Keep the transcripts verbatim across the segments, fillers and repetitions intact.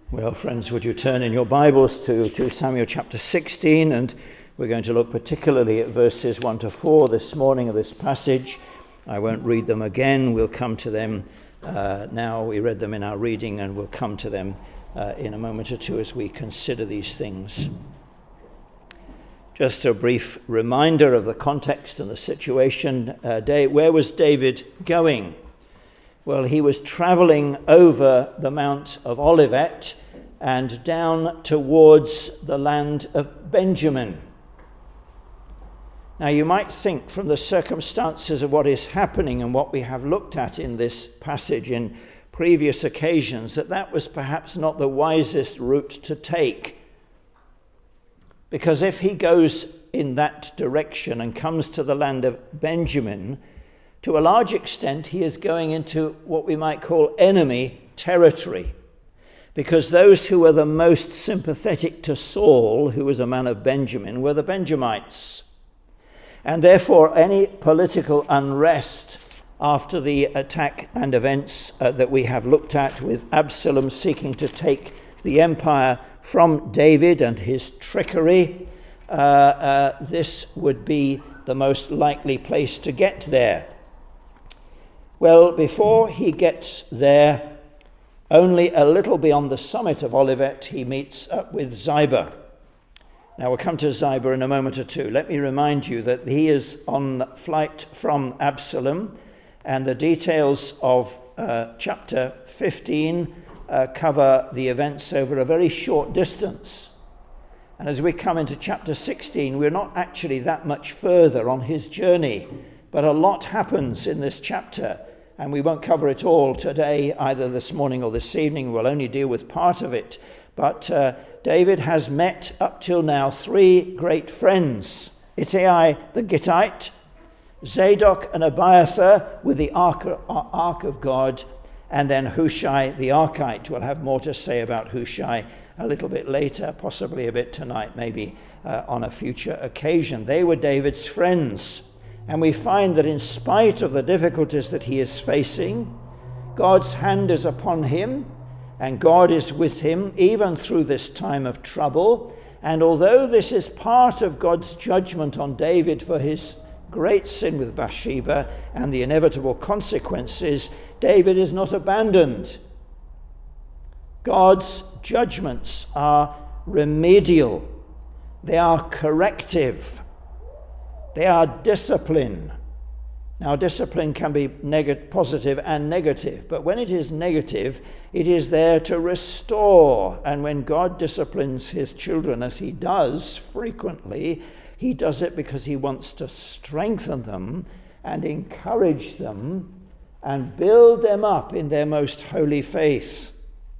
Well, friends, would you turn in your Bibles to Second Samuel chapter sixteen, and we're going to look particularly at verses one to four this morning of this passage. I won't read them again. We'll come to them uh, now. We read them in our reading, and we'll come to them uh, in a moment or two as we consider these things. Just a brief reminder of the context and the situation. Uh, where was David going? Well, he was travelling over the Mount of Olivet and down towards the land of Benjamin. Now, you might think from the circumstances of what is happening and what we have looked at in this passage in previous occasions that that was perhaps not the wisest route to take. Because if he goes in that direction and comes to the land of Benjamin, to a large extent, he is going into what we might call enemy territory, because those who were the most sympathetic to Saul, who was a man of Benjamin, were the Benjamites. And therefore, any political unrest after the attack and events uh, that we have looked at, with Absalom seeking to take the empire from David and his trickery, uh, uh, this would be the most likely place to get there. Well, before he gets there, only a little beyond the summit of Olivet, he meets up with Ziba. Now, we'll come to Ziba in a moment or two. Let me remind you that he is on flight from Absalom, and the details of uh, chapter fifteen uh, cover the events over a very short distance. And as we come into chapter sixteen, we're not actually that much further on his journey, but a lot happens in this chapter. And we won't cover it all today, either this morning or this evening. We'll only deal with part of it. But uh, David has met up till now three great friends. Ittai the Gittite, Zadok and Abiathar with the Ark, Ark of God, and then Hushai the Archite. We'll have more to say about Hushai a little bit later, possibly a bit tonight, maybe uh, on a future occasion. They were David's friends. And we find that in spite of the difficulties that he is facing, God's hand is upon him, and God is with him even through this time of trouble. And although this is part of God's judgment on David for his great sin with Bathsheba and the inevitable consequences, David is not abandoned. God's judgments are remedial. They are corrective. They are discipline. Now, discipline can be neg- positive and negative, but when it is negative, it is there to restore. And when God disciplines his children, as he does frequently, he does it because he wants to strengthen them and encourage them and build them up in their most holy faith.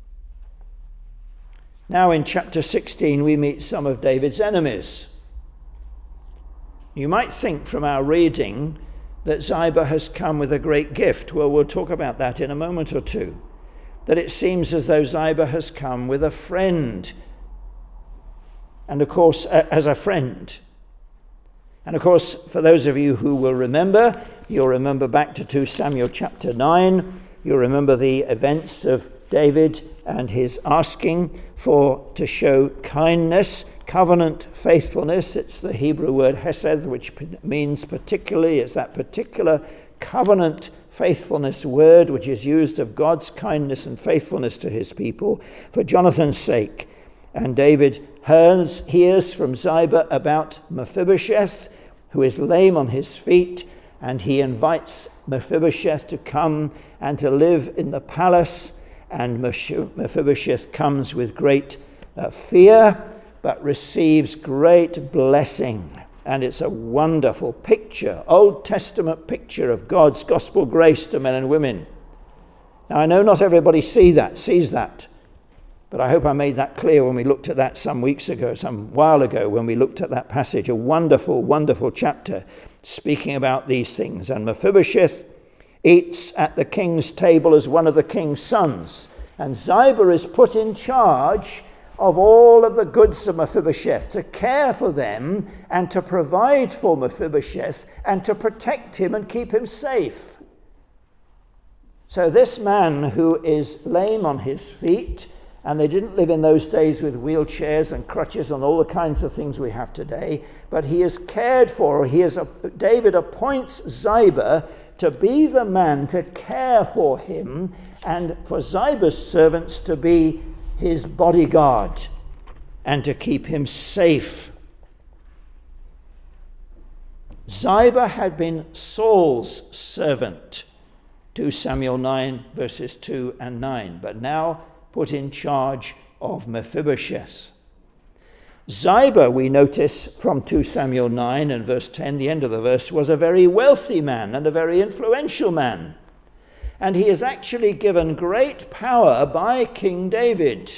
Now, in chapter sixteen, we meet some of David's enemies. You might think from our reading that Ziba has come with a great gift. Well, we'll talk about that in a moment or two. That it seems as though Ziba has come with a friend. And of course, as a friend. And of course, for those of you who will remember, you'll remember back to Second Samuel chapter nine. You'll remember the events of David and his asking for to show kindness, covenant faithfulness. It's the Hebrew word hesed, which means particularly, it's that particular covenant faithfulness word which is used of God's kindness and faithfulness to his people for Jonathan's sake. And David hears, hears from Ziba about Mephibosheth, who is lame on his feet, and he invites Mephibosheth to come and to live in the palace. And Mephibosheth comes with great uh, fear, but receives great blessing. And it's a wonderful picture, Old Testament picture of God's gospel grace to men and women. Now, I know not everybody see that, sees that, but I hope I made that clear when we looked at that some weeks ago, some while ago, when we looked at that passage. A wonderful, wonderful chapter speaking about these things. And Mephibosheth eats at the king's table as one of the king's sons. And Ziba is put in charge of all of the goods of Mephibosheth, to care for them and to provide for Mephibosheth and to protect him and keep him safe. So this man who is lame on his feet And they didn't live in those days with wheelchairs and crutches and all the kinds of things we have today. But he is cared for. He is a, David appoints Ziba to be the man to care for him, and for Ziba's servants to be his bodyguard and to keep him safe. Ziba had been Saul's servant, Second Samuel nine, verses two and nine, but now put in charge of Mephibosheth. Ziba, we notice from Second Samuel nine and verse ten, the end of the verse, was a very wealthy man and a very influential man. And he is actually given great power by King David.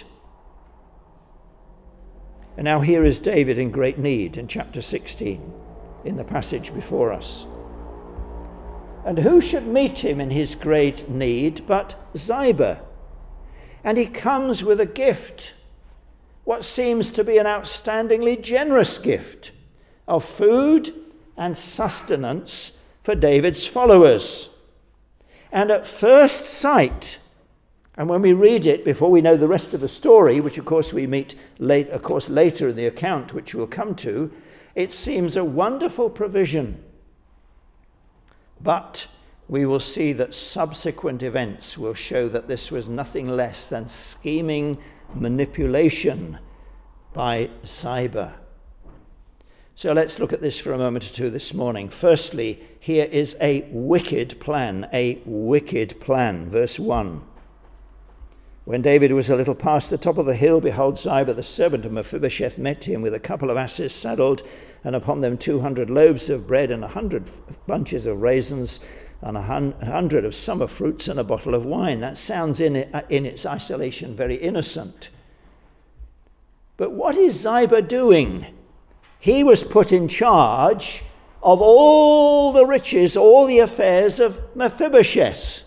And now here is David in great need in chapter sixteen, in the passage before us. And who should meet him in his great need but Ziba? And he comes with a gift, what seems to be an outstandingly generous gift of food and sustenance for David's followers. And at first sight, and when we read it before we know the rest of the story, which of course we meet late, of course later in the account, which we'll come to, it seems a wonderful provision. But we will see that subsequent events will show that this was nothing less than scheming manipulation by Ziba. So let's look at this for a moment or two this morning. Firstly, here is a wicked plan, a wicked plan. Verse one. When David was a little past the top of the hill, behold, Ziba, the servant of Mephibosheth, met him with a couple of asses saddled, and upon them two hundred loaves of bread and a hundred bunches of raisins and a hundred of summer fruits and a bottle of wine. That sounds in, it, in its isolation very innocent. But what is Ziba doing? He was put in charge of all the riches, all the affairs of Mephibosheth.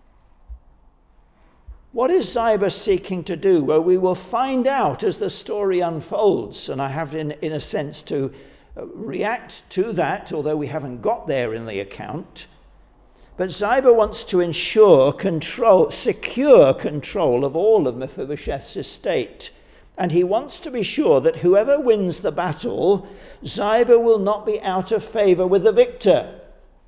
What is Ziba seeking to do? Well, we will find out as the story unfolds, and I have in, in a sense to react to that, although we haven't got there in the account. But Ziba wants to ensure control, secure control of all of Mephibosheth's estate. And he wants to be sure that whoever wins the battle, Ziba will not be out of favor with the victor.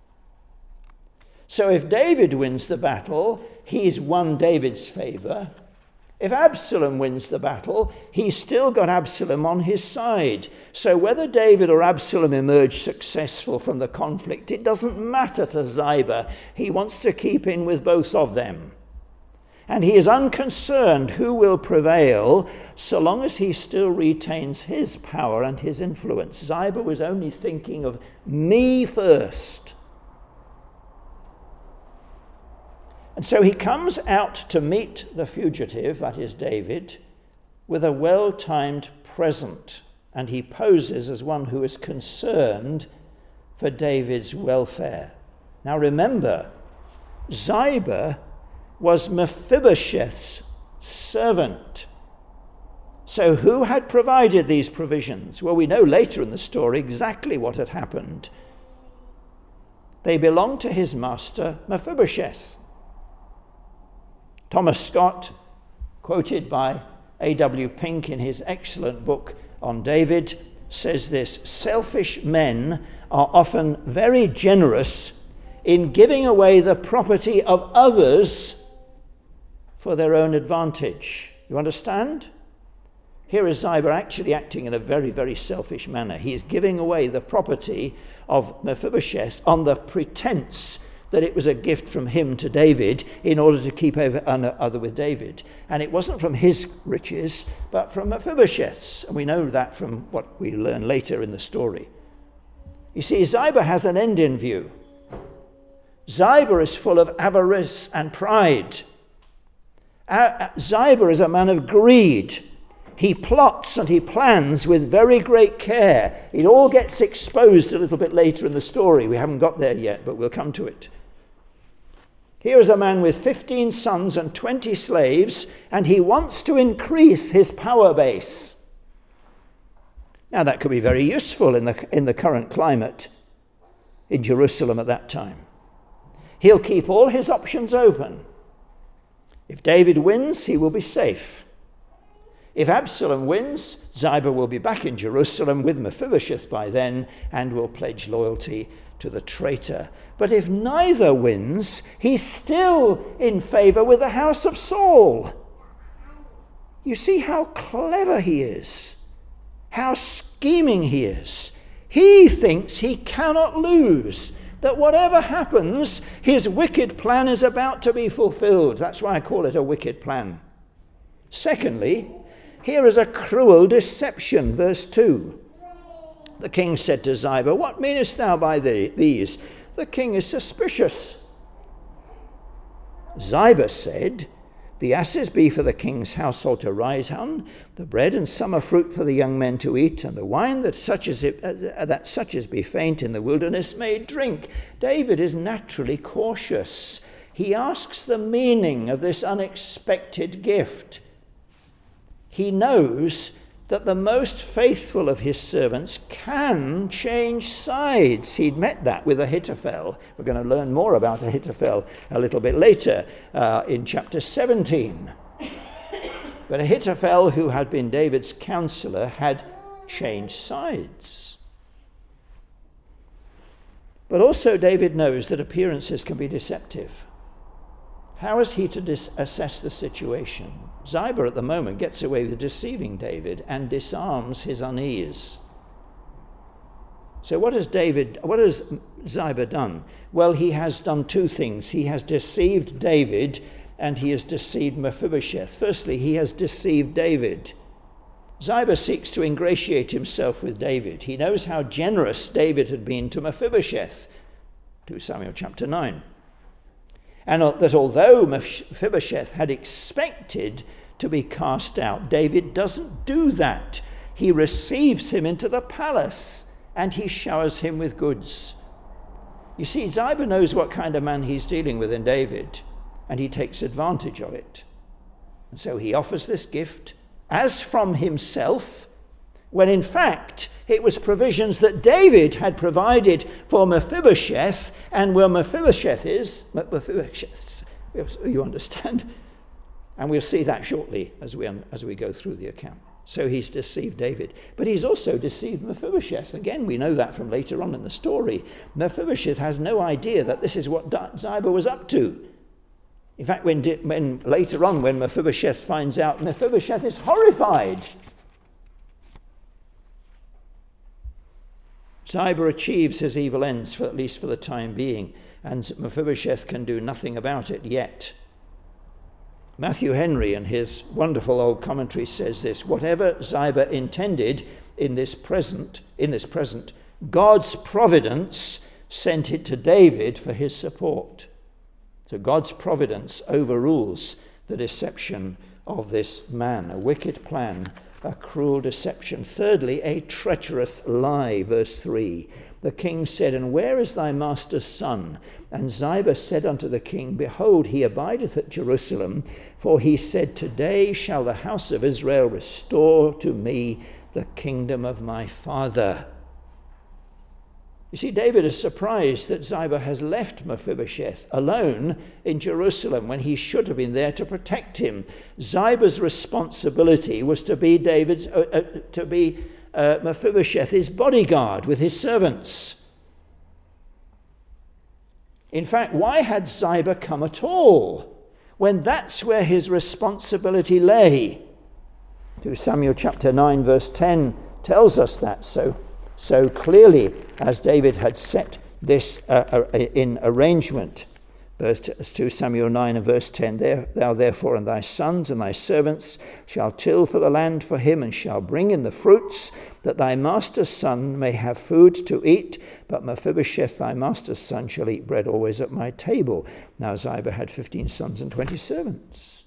So if David wins the battle, he's won David's favor. If Absalom wins the battle, he's still got Absalom on his side. So whether David or Absalom emerge successful from the conflict, it doesn't matter to Ziba. He wants to keep in with both of them. And he is unconcerned who will prevail so long as he still retains his power and his influence. Ziba was only thinking of me first. And so he comes out to meet the fugitive, that is David, with a well-timed present, and he poses as one who is concerned for David's welfare. Now remember, Ziba was Mephibosheth's servant. So who had provided these provisions? Well, we know later in the story exactly what had happened. They belonged to his master, Mephibosheth. Thomas Scott, quoted by A W Pink in his excellent book on David, says this: selfish men are often very generous in giving away the property of others for their own advantage. You understand? Here is Ziba actually acting in a very, very selfish manner. He is giving away the property of Mephibosheth on the pretense that it was a gift from him to David in order to keep over other with David. And it wasn't from his riches, but from Mephibosheth's. And we know that from what we learn later in the story. You see, Ziba has an end in view. Ziba is full of avarice and pride. Ziba is a man of greed. He plots and he plans with very great care. It all gets exposed a little bit later in the story. We haven't got there yet, but we'll come to it. Here is a man with fifteen sons and twenty slaves, and he wants to increase his power base. Now, that could be very useful in the, in the current climate in Jerusalem at that time. He'll keep all his options open. If David wins, he will be safe. If Absalom wins, Ziba will be back in Jerusalem with Mephibosheth by then and will pledge loyalty to the traitor. But if neither wins, he's still in favor with the house of Saul. You see how clever he is, how scheming he is. He thinks he cannot lose, that whatever happens, his wicked plan is about to be fulfilled. That's why I call it a wicked plan. Secondly, here is a cruel deception, verse two. The king said to Ziba, "What meanest thou by the, these? The king is suspicious." Ziba said, "The asses be for the king's household to ride on, the bread and summer fruit for the young men to eat, and the wine that such as, it, uh, that such as be faint in the wilderness may drink." David is naturally cautious. He asks the meaning of this unexpected gift. He knows that the most faithful of his servants can change sides. He'd met that with Ahithophel. We're going to learn more about Ahithophel a little bit later uh, in chapter seventeen. But Ahithophel, who had been David's counselor, had changed sides. But also David knows that appearances can be deceptive. How is he to dis- assess the situation? Ziba at the moment gets away with deceiving David and disarms his unease. So what has David, what has Ziba done? Well, he has done two things. He has deceived David and he has deceived Mephibosheth. Firstly, he has deceived David. Ziba seeks to ingratiate himself with David. He knows how generous David had been to Mephibosheth, Second Samuel chapter nine. And that although Mephibosheth had expected to be cast out, David doesn't do that. He receives him into the palace and he showers him with goods. You see, Ziba knows what kind of man he's dealing with in David, and he takes advantage of it. And so he offers this gift as from himself, when in fact it was provisions that David had provided for Mephibosheth, and where Mephibosheth is, Mephibosheth, you understand? And we'll see that shortly as we, as we go through the account. So he's deceived David, but he's also deceived Mephibosheth. Again, we know that from later on in the story. Mephibosheth has no idea that this is what Ziba was up to. In fact, when, when later on, when Mephibosheth finds out, Mephibosheth is horrified. Ziba achieves his evil ends, for at least for the time being, and Mephibosheth can do nothing about it yet. Matthew Henry, in his wonderful old commentary, says this: whatever Ziba intended in this present, in this present, God's providence sent it to David for his support. So God's providence overrules the deception of this man, a wicked plan, a cruel deception. Thirdly, a treacherous lie, verse three. The king said, "And where is thy master's son?" And Ziba said unto the king, "Behold, he abideth at Jerusalem, for he said, Today shall the house of Israel restore to me the kingdom of my father." You see, David is surprised that Ziba has left Mephibosheth alone in Jerusalem when he should have been there to protect him. Ziba's responsibility was to be David's, uh, uh, to be uh, Mephibosheth's bodyguard with his servants. In fact, why had Ziba come at all when that's where his responsibility lay? Second Samuel chapter nine verse ten tells us that so. So clearly, as David had set this uh, uh, in arrangement. Verse Second Samuel nine and verse ten, there, "Thou therefore and thy sons and thy servants shall till for the land for him, and shall bring in the fruits, that thy master's son may have food to eat. But Mephibosheth thy master's son shall eat bread always at my table." Now Ziba had fifteen sons and twenty servants.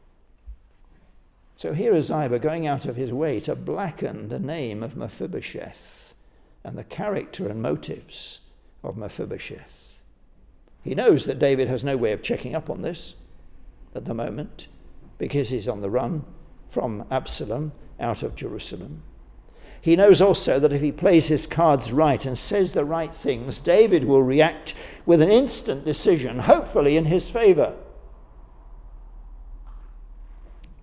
So here is Ziba going out of his way to blacken the name of Mephibosheth and the character and motives of Mephibosheth. He knows that David has no way of checking up on this at the moment, because he's on the run from Absalom out of Jerusalem. He knows also that if he plays his cards right and says the right things, David will react with an instant decision, hopefully in his favor.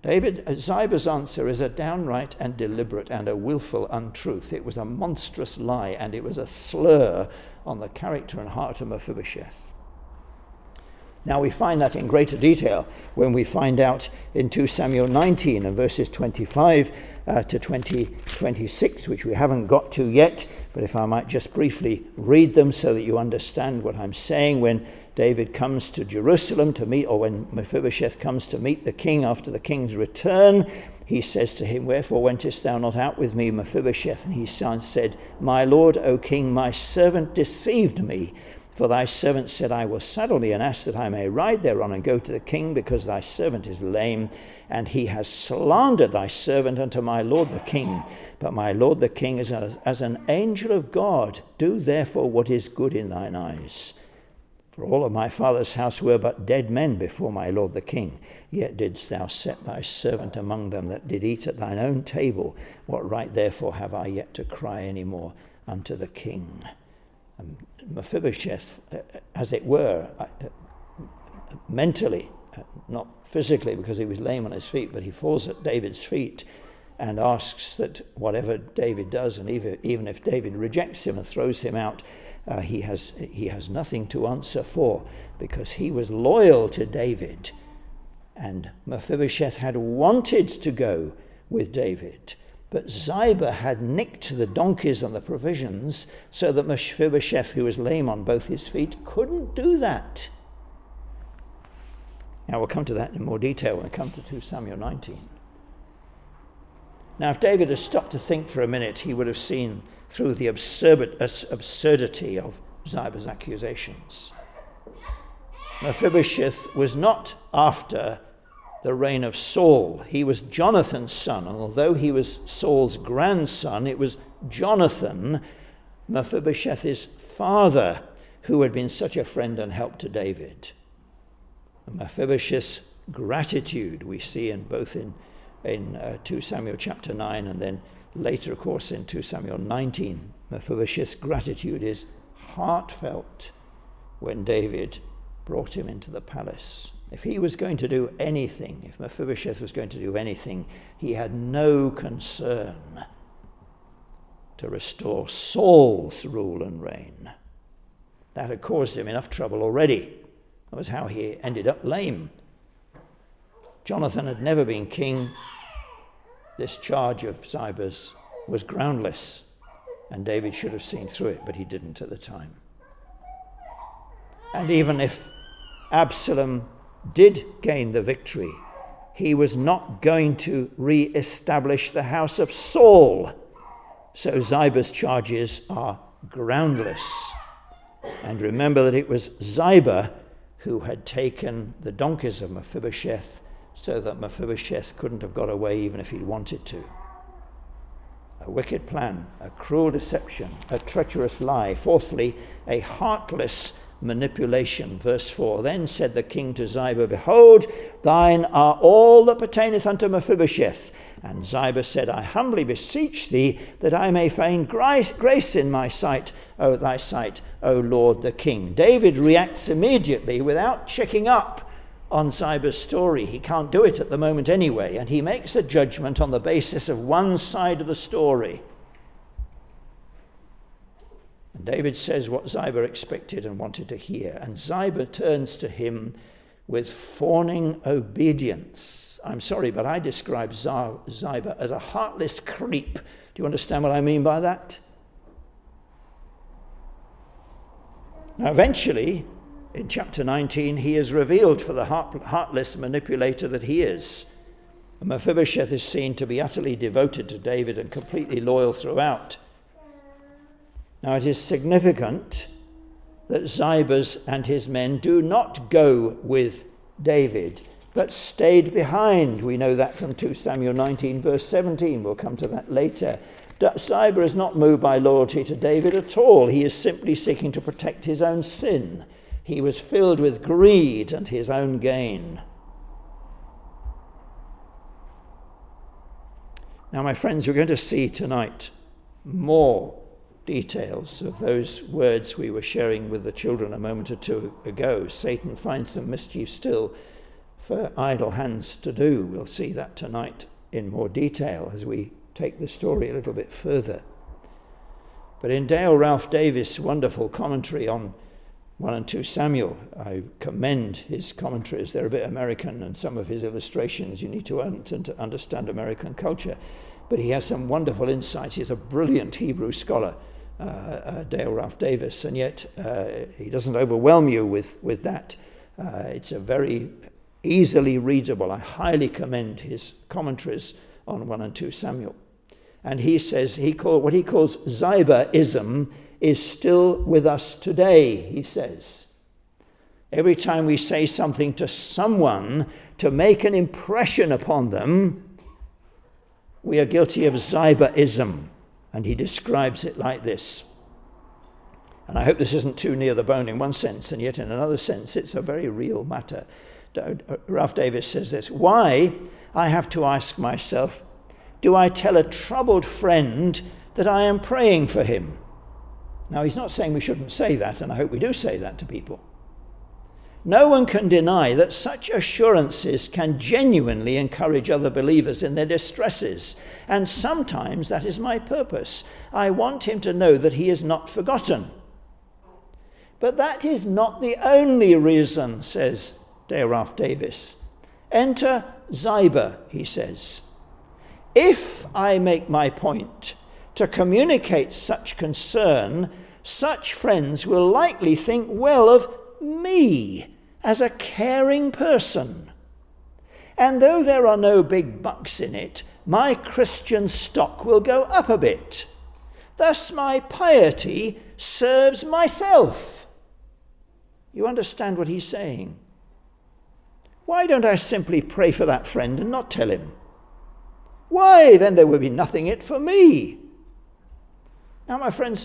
David, Ziba's answer is a downright and deliberate and a willful untruth. It was a monstrous lie, and it was a slur on the character and heart of Mephibosheth. Now we find that in greater detail when we find out in Second Samuel nineteen and verses twenty-five uh, to twenty, twenty-six, which we haven't got to yet, but if I might just briefly read them so that you understand what I'm saying. When David comes to Jerusalem to meet, or when Mephibosheth comes to meet the king after the king's return, he says to him, "Wherefore wentest thou not out with me, Mephibosheth?" And he said, "My lord, O king, my servant deceived me. For thy servant said, I will saddle me an ass that I may ride thereon and go to the king, because thy servant is lame. And he has slandered thy servant unto my lord the king. But my lord the king is as, as an angel of God. Do therefore what is good in thine eyes. For all of my father's house were but dead men before my lord the king. Yet didst thou set thy servant among them that did eat at thine own table. What right therefore have I yet to cry any more unto the king?" And Mephibosheth, as it were, mentally, not physically because he was lame on his feet, but he falls at David's feet and asks that whatever David does, and even, even if David rejects him and throws him out, uh, he has he has nothing to answer for, because he was loyal to David. And Mephibosheth had wanted to go with David, but Ziba had nicked the donkeys and the provisions so that Mephibosheth, who was lame on both his feet, couldn't do that. Now we'll come to that in more detail when we come to Second Samuel nineteen. Now if David had stopped to think for a minute, he would have seen through the absurd, absurdity of Ziba's accusations. Mephibosheth was not after the reign of Saul. He was Jonathan's son, and although he was Saul's grandson, it was Jonathan, Mephibosheth's father, who had been such a friend and help to David. And Mephibosheth's gratitude we see in both in, in uh, Second Samuel chapter nine, and then later, of course, in Second Samuel nineteen. Mephibosheth's gratitude is heartfelt when David brought him into the palace. If he was going to do anything, if Mephibosheth was going to do anything, he had no concern to restore Saul's rule and reign. That had caused him enough trouble already. That was how he ended up lame. Jonathan had never been king. This charge of Ziba's was groundless, and David should have seen through it, but he didn't at the time. And even if Absalom did gain the victory, he was not going to re-establish the house of Saul. So Ziba's charges are groundless. And remember that it was Ziba who had taken the donkeys of Mephibosheth, so that Mephibosheth couldn't have got away even if he'd wanted to. A wicked plan, a cruel deception, a treacherous lie. Fourthly, a heartless manipulation. Verse four, "Then said the king to Ziba, Behold, thine are all that pertaineth unto Mephibosheth. And Ziba said, I humbly beseech thee that I may find grace, grace in my sight, O thy sight, O Lord the king." David reacts immediately without checking up on Ziba's story. He can't do it at the moment anyway, and he makes a judgment on the basis of one side of the story. And David says what Ziba expected and wanted to hear, and Ziba turns to him with fawning obedience. I'm sorry, but I describe Ziba as a heartless creep. Do you understand what I mean by that? Now, eventually, in chapter nineteen, he is revealed for the heart, heartless manipulator that he is. And Mephibosheth is seen to be utterly devoted to David and completely loyal throughout. Now, it is significant that Ziba and his men do not go with David, but stayed behind. We know that from Second Samuel nineteen, verse seventeen. We'll come to that later. Ziba is not moved by loyalty to David at all. He is simply seeking to protect his own sin. He was filled with greed and his own gain. Now, my friends, we're going to see tonight more details of those words we were sharing with the children a moment or two ago. Satan finds some mischief still for idle hands to do. We'll see that tonight in more detail as we take the story a little bit further. But in Dale Ralph Davis' wonderful commentary on First and Second Samuel, I commend his commentaries. They're a bit American, and some of his illustrations you need to learn to understand American culture. But he has some wonderful insights. He's a brilliant Hebrew scholar, uh, uh, Dale Ralph Davis, and yet uh, he doesn't overwhelm you with, with that. Uh, it's a very easily readable. I highly commend his commentaries on First and Second Samuel. And he says he call, what he calls Zibaism is still with us today, he says. Every time we say something to someone to make an impression upon them, we are guilty of Zibaism. And he describes it like this. And I hope this isn't too near the bone in one sense, and yet in another sense it's a very real matter. Ralph Davis says this: why, I have to ask myself, do I tell a troubled friend that I am praying for him? Now, he's not saying we shouldn't say that, and I hope we do say that to people. No one can deny that such assurances can genuinely encourage other believers in their distresses, and sometimes that is my purpose. I want him to know that he is not forgotten. But that is not the only reason, says Dale Ralph Davis. Enter Ziba, he says. If I make my point to communicate such concern, such friends will likely think well of me as a caring person. And though there are no big bucks in it, my Christian stock will go up a bit. Thus my piety serves myself. You understand what he's saying? Why don't I simply pray for that friend and not tell him? Why, then there would be nothing in it for me. Now, my friends,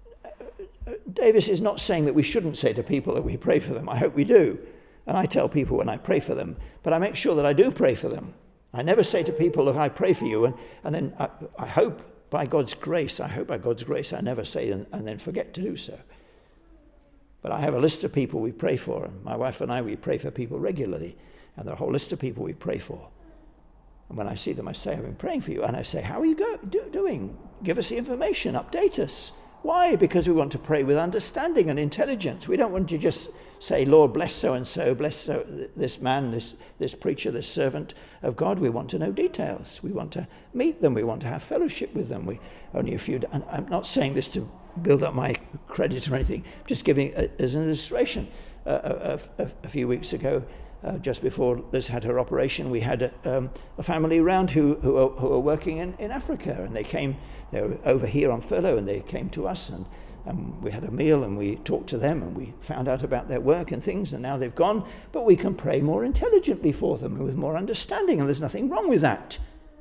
Davis is not saying that we shouldn't say to people that we pray for them. I hope we do. And I tell people when I pray for them, but I make sure that I do pray for them. I never say to people, look, I pray for you, and, and then I, I hope by God's grace, I hope by God's grace I never say and, and then forget to do so. But I have a list of people we pray for, and my wife and I, we pray for people regularly, and there are a whole list of people we pray for. And when I see them, I say, I've been praying for you. And I say, how are you go- do- doing? Give us the information, update us. Why? Because we want to pray with understanding and intelligence. We don't want to just say, Lord, bless so-and-so, bless so- this man, this, this preacher, this servant of God. We want to know details. We want to meet them. We want to have fellowship with them. We only a few. And I'm not saying this to build up my credit or anything. I'm just giving a, as an illustration. Uh, a, a, a few weeks ago, Uh, just before Liz had her operation, we had a, um, a family around who who are, who are working in, in Africa, and they came, they were over here on furlough, and they came to us, and, and we had a meal, and we talked to them, and we found out about their work and things, and now they've gone, but we can pray more intelligently for them and with more understanding, and there's nothing wrong with that.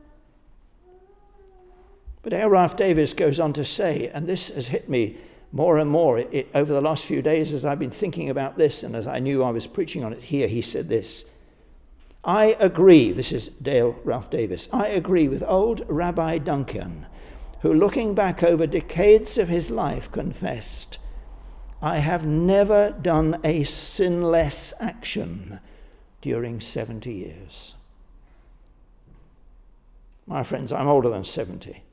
But Dale Ralph Davis goes on to say, and this has hit me more and more it, it, over the last few days as I've been thinking about this, and as I knew I was preaching on it here, he said this: I agree, this is Dale Ralph Davis, I agree with old Rabbi Duncan, who looking back over decades of his life confessed, I have never done a sinless action during seventy years. My friends, I'm older than seventy.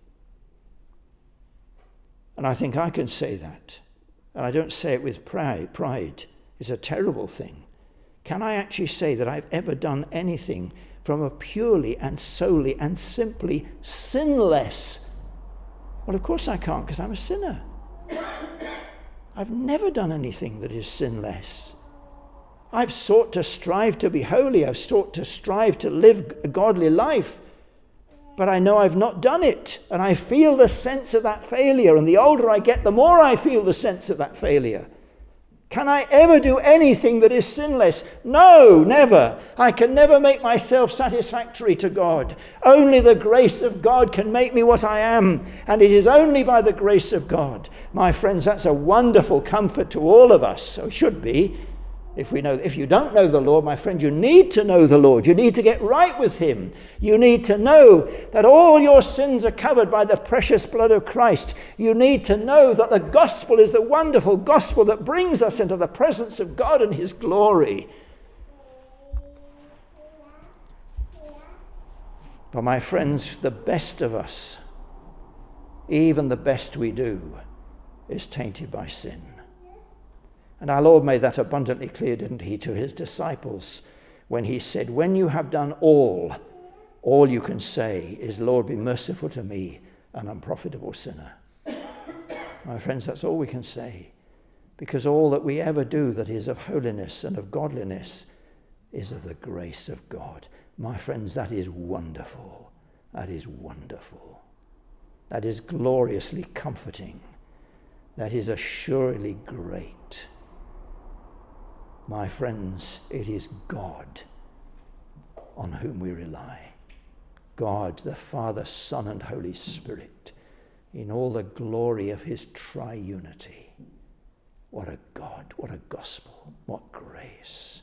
And I think I can say that. And I don't say it with pride. Pride is a terrible thing. Can I actually say that I've ever done anything from a purely and solely and simply sinless? Well, of course I can't, because I'm a sinner. I've never done anything that is sinless. I've sought to strive to be holy. I've sought to strive to live a godly life. But I know I've not done it, and I feel the sense of that failure, and the older I get, the more I feel the sense of that failure. Can I ever do anything that is sinless? No, never. I can never make myself satisfactory to God. Only the grace of God can make me what I am, and it is only by the grace of God. My friends, that's a wonderful comfort to all of us, so it should be. If we know, if you don't know the Lord, my friend, you need to know the Lord. You need to get right with him. You need to know that all your sins are covered by the precious blood of Christ. You need to know that the gospel is the wonderful gospel that brings us into the presence of God and his glory. But my friends, the best of us, even the best we do, is tainted by sin. And our Lord made that abundantly clear, didn't he, to his disciples when he said, when you have done all, all you can say is, Lord, be merciful to me, an unprofitable sinner. My friends, that's all we can say, because all that we ever do that is of holiness and of godliness is of the grace of God. My friends, that is wonderful. That is wonderful. That is gloriously comforting. That is assuredly great. My friends, it is God on whom we rely. God, the Father, Son, and Holy Spirit, in all the glory of his triunity. What a God, what a gospel, what grace.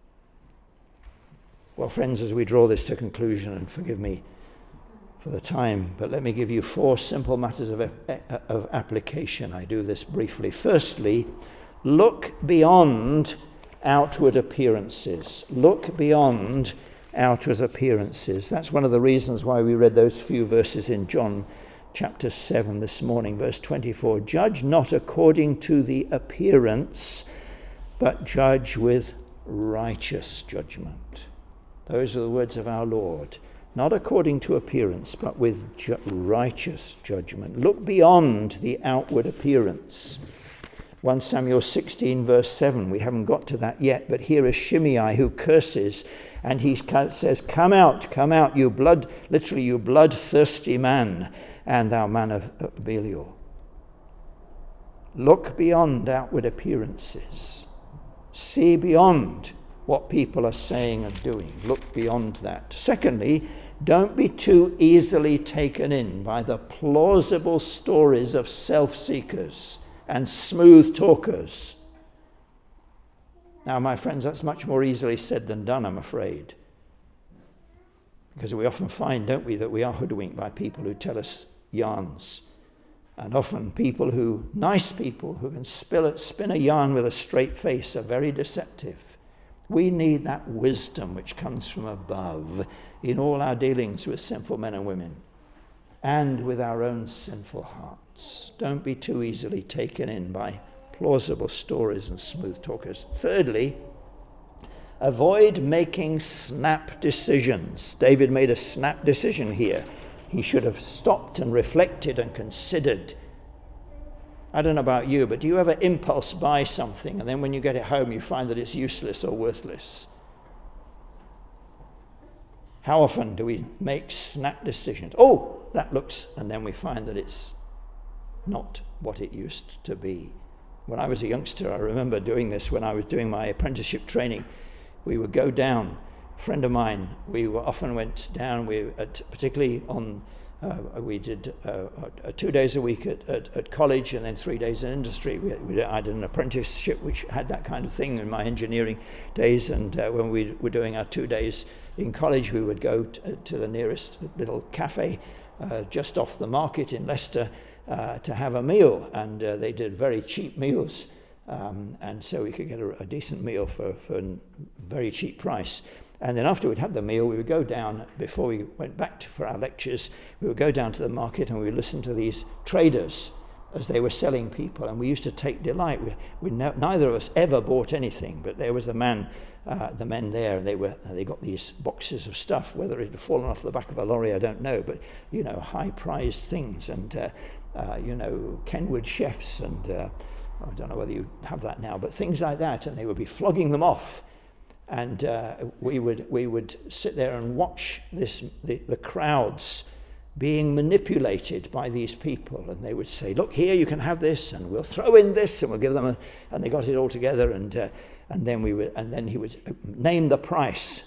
Well, friends, as we draw this to conclusion, and forgive me for the time, but let me give you four simple matters of, of application. I do this briefly. Firstly, look beyond outward appearances. Look beyond outward appearances. That's one of the reasons why we read those few verses in John chapter seven this morning, verse twenty-four. Judge not according to the appearance, but judge with righteous judgment. Those are the words of our Lord. Not according to appearance, but with ju- righteous judgment. Look beyond the outward appearance. First Samuel sixteen, verse seven. We haven't got to that yet, but here is Shimei who curses, and he says, come out, come out, you blood, literally, you bloodthirsty man, and thou man of Belial. Look beyond outward appearances. See beyond what people are saying and doing. Look beyond that. Secondly, don't be too easily taken in by the plausible stories of self-seekers and smooth talkers. Now, my friends, that's much more easily said than done, I'm afraid. Because we often find, don't we, that we are hoodwinked by people who tell us yarns. And often people who, nice people who can spill it, spin a yarn with a straight face are very deceptive. We need that wisdom which comes from above in all our dealings with sinful men and women and with our own sinful hearts. Don't be too easily taken in by plausible stories and smooth talkers. Thirdly, avoid making snap decisions. David made a snap decision here. He should have stopped and reflected and considered. I don't know about you, but do you ever impulse buy something and then when you get it home you find that it's useless or worthless? How often do we make snap decisions? Oh, that looks, and then we find that it's not what it used to be. When I was a youngster, I remember doing this when I was doing my apprenticeship training. We would go down, a friend of mine, we were often went down, we at, particularly on, uh, we did uh, uh, two days a week at, at, at college and then three days in industry. We, we, I did an apprenticeship which had that kind of thing in my engineering days, and uh, when we were doing our two days in college, we would go t- to the nearest little cafe uh, just off the market in Leicester, Uh, to have a meal, and uh, they did very cheap meals, um, and so we could get a, a decent meal for, for a very cheap price. And then after we'd had the meal, we would go down, before we went back to, for our lectures, we would go down to the market and we would listen to these traders as they were selling people, and we used to take delight. We, we no, neither of us ever bought anything, but there was the man, uh, the men there, and they were they got these boxes of stuff. Whether it had fallen off the back of a lorry, I don't know, but you know, high-prized things, and uh, uh, you know, Kenwood chefs, and uh, I don't know whether you have that now, but things like that, and they would be flogging them off, and uh, we would we would sit there and watch this the, the crowds being manipulated by these people, and they would say, look, here you can have this, and we'll throw in this, and we'll give them a, and they got it all together, and uh, and then we would, and then he would name the price,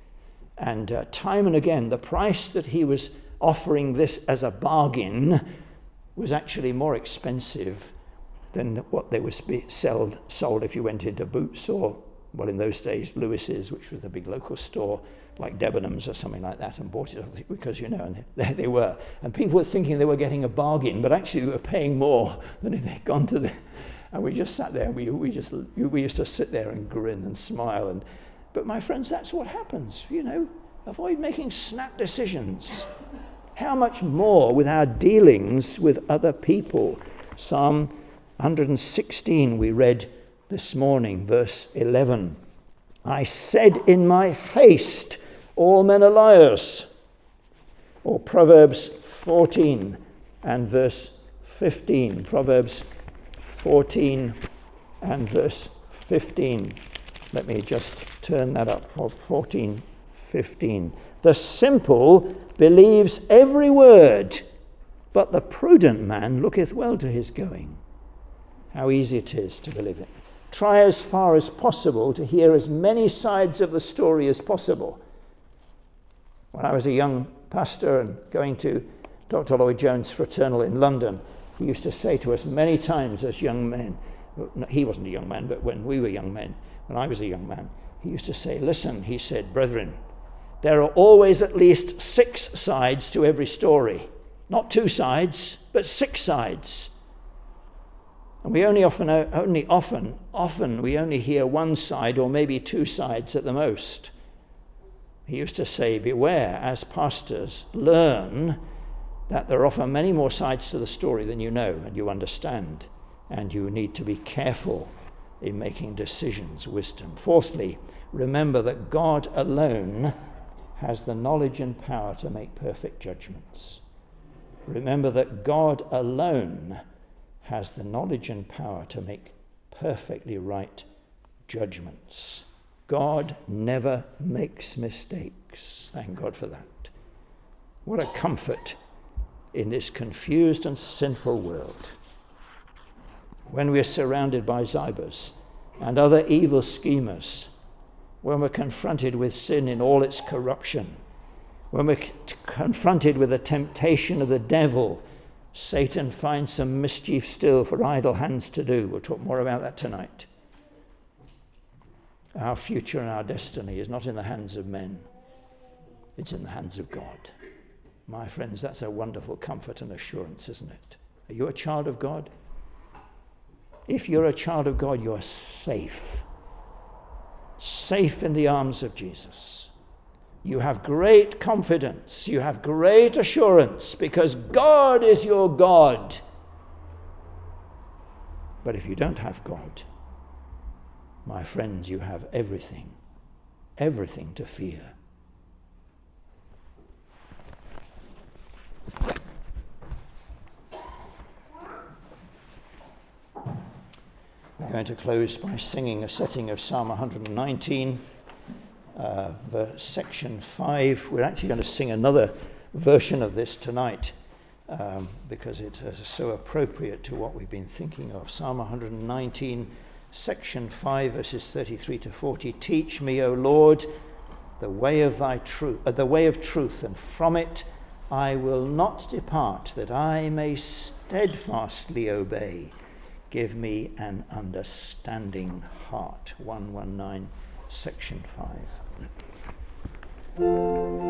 and uh, time and again the price that he was offering this as a bargain was actually more expensive than what they was sold sold if you went into Boots or, well, in those days, Lewis's, which was a big local store, like Debenhams or something like that, and bought it because, you know, and there they were. And people were thinking they were getting a bargain, but actually they were paying more than if they'd gone to the... And we just sat there, and we, we just we used to sit there and grin and smile. And But my friends, that's what happens, you know. Avoid making snap decisions. How much more with our dealings with other people? Psalm one hundred sixteen we read this morning, verse eleven. I said in my haste, all men are liars. Or Proverbs fourteen and verse fifteen. Proverbs fourteen and verse fifteen. Let me just turn that up for fourteen, fifteen. The simple believes every word, but the prudent man looketh well to his going. How easy it is to believe it. Try as far as possible to hear as many sides of the story as possible. When I was a young pastor and going to Doctor Lloyd Jones Fraternal in London, he used to say to us many times as young men, he wasn't a young man, but when we were young men, when I was a young man, he used to say, listen, he said, brethren, there are always at least six sides to every story. Not two sides, but six sides. And we only often, only often, often we only hear one side or maybe two sides at the most. He used to say, beware, as pastors, learn that there are often many more sides to the story than you know and you understand, and you need to be careful in making decisions, wisdom. Fourthly, remember that God alone has the knowledge and power to make perfect judgments. Remember that God alone has the knowledge and power to make perfectly right judgments. God never makes mistakes. Thank God for that. What a comfort in this confused and sinful world. When we are surrounded by Zybers and other evil schemers, when we're confronted with sin in all its corruption, when we're c- confronted with the temptation of the devil, Satan finds some mischief still for idle hands to do. We'll talk more about that tonight. Our future and our destiny is not in the hands of men. It's in the hands of God. My friends, that's a wonderful comfort and assurance, isn't it? Are you a child of God? If you're a child of God, you are safe. Safe in the arms of Jesus. You have great confidence. You have great assurance because God is your God. But if you don't have God, my friends, you have everything, everything to fear. We're going to close by singing a setting of Psalm one hundred nineteen, uh, verse, section five. We're actually going to sing another version of this tonight um, because it is so appropriate to what we've been thinking of. Psalm one hundred nineteen, section five, verses thirty-three to forty. Teach me, O Lord, the way of thy truth, uh, the way of truth, and from it I will not depart, that I may steadfastly obey. Give me an understanding heart. one nineteen, section five.